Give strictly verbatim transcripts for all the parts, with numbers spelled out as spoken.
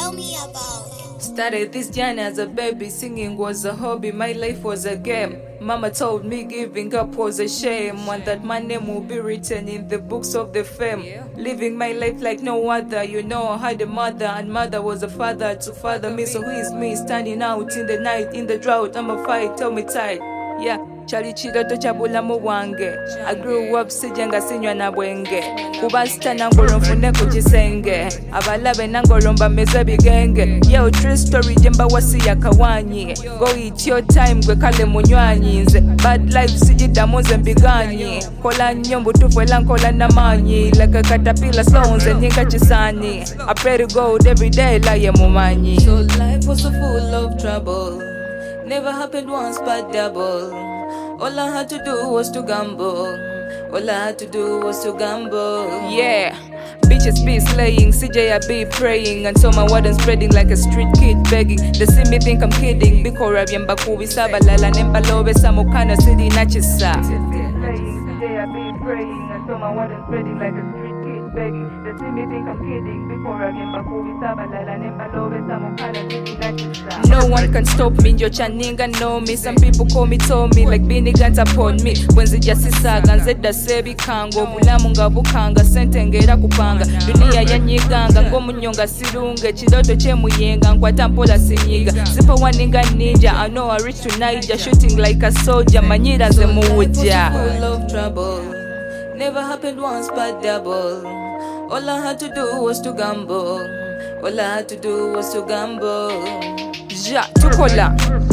Tell me about it. Started this journey as a baby, singing was a hobby, my life was a game. Mama told me giving up was a shame, and that my name will be written in the books of the fame. Living my life like no other, you know I had a mother, and mother was a father to father me. So who is me standing out in the night, in the drought? I'm a fight, tell me tight. Yeah, chali chiroto cha bulamu bwange. I grew up sijanga sinywa na bwenge. Kuba sita nangolo nfune ku kisenge. Abalabe nangolo mbameze bigenge. Yo, true story jemba wasi ya kawanyi. Go eat your time gwe kale munywanyi nze. Bad life sijidamu nze mbiganyi. Kola nyombu tufwela nkola namanyi. Like a caterpillar slow nze nyinga chisani. I pray to God every day like ye mumanyi. So life was so full of trouble. Never happened once but double. All I had to do was to gamble. All I had to do was to gamble. Yeah, bitches be slaying, C J I be praying, and so my warden spreading like a street kid begging. They see me think I'm kidding. Bikora byamba kubisa balala nembalobe samukana city nachisa. Slaying, C J I be praying, and so my warden spreading like a street kid begging. They see me think I'm kidding. Bikora byamba kubisa balala nembalobe samukana city nachisa. No one can stop me, njo chaninga know me. Some people call me Tommy, like bini guns upon me. Wenzi jasisaga, nzeda sebi kango. Mulamu nga bukanga, sente ngera kupanga. Dunia ya nyiganga, ngomu nyonga silunge. Chidoto che muyenga, nkwata mpola sinyiga. Sipa waninga ninja, I know I reach to Niger. Shooting like a soldier, manyira ze muja. Full of trouble, never happened once but double. All I had to do was to gamble. All I had to do was to gamble. Ja, tukola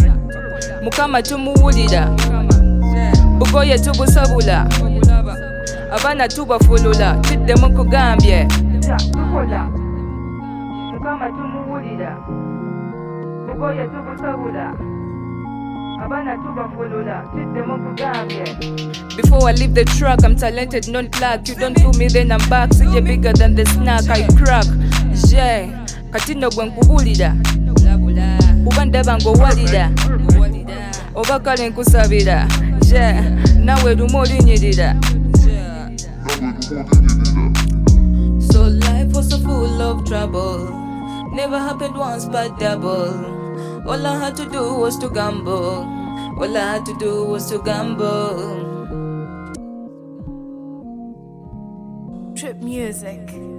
Mukama tumuwulira Bugoye tubusabula Abana tubafulula Tidde mukugambye Ja, tukola Mukama tumuwulira Bugoye tubusabula Abana tubafulula Tidde mukugambye. Before I leave the track, I'm talented, not luck. You don't fool me, then I'm back. C J bigger than the snack, I crack. Je, katino gwe nkubulira Ubanda bango walida Oba kale nkusabira Je, nawe lumu olinyirira. So life was so full of trouble. Never happened once but double. All I had to do was to gamble. All I had to do was to gamble. Trip music.